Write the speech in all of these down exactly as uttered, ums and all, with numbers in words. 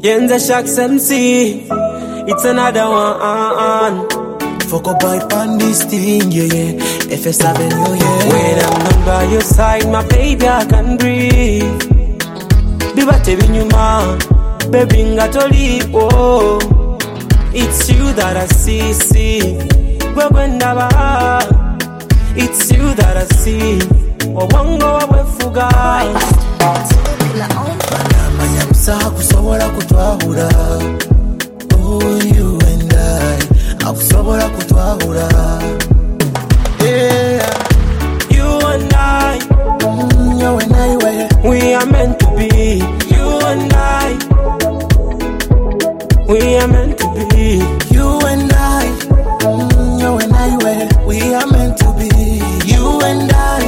Yenza Shacks M C. It's another one. Fuck up right on this thing, yeah, yeah. F S Avenue, yeah. When I'm not by your side, my baby, I can breathe. Biba tebi nyuma, baby ngatoli, oh. It's you that I see, see. Gwegwendaba, it's you that I see. Obongo wawefuga. Manya msa kusobora kutwahura. Oh, you and I. Akusobora kutwahura. Yeah. You and I. Mm, you and I, we. We are meant to be. You and I. We are meant to be. You and I. Mm, you and I, we. We are meant to be. You and I.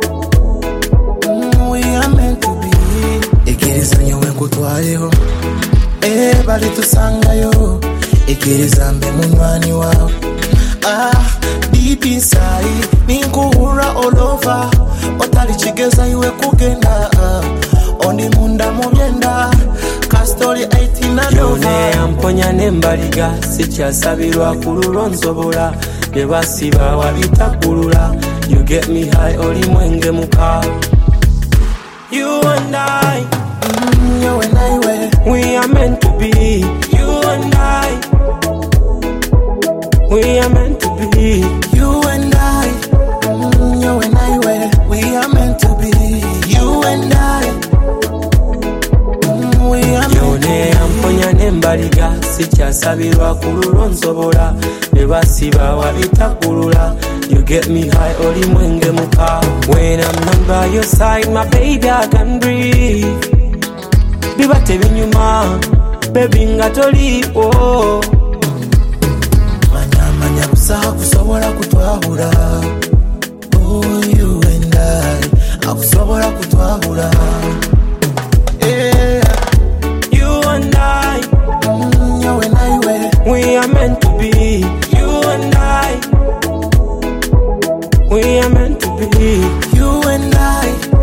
Mm, we are meant to be. Ekiriza nyewe kutwayo. Eh, bali tusangayo. Ekiriza mbe munywani wao. Ah, deep inside. Ninkuhura all over. Otali chigeza iwe kugenda. Ondi munda mubyenda. Kastori eighteen na nova. Yone amponya nembaliga. Sikyasabirwa kululwa nsobola. Nebasiba wabitakulula. You get me high oli mwenge muka. You and I. Mm, you and I, we. We are meant to be. You and I. We are meant to be. You and I. Mm, you and I, we. We are meant to be. You and I. Mm, we are meant to be. Yone amponya nembaliga. Sikyasabirwa kululwa nsobola. Nebasiba wabitakulula. You get me high oli mwenge muka. When I'm not by your side, my baby, I can breathe. Biba tebi nyuma, baby ngatoli, oh. Manya manya kusa kusobora kutwahura. Oh, you and I. Akusobora kutwahura. Yeah. You and I. Mm, you and I, we. We are meant to be. You and I. We are meant to be. You and I.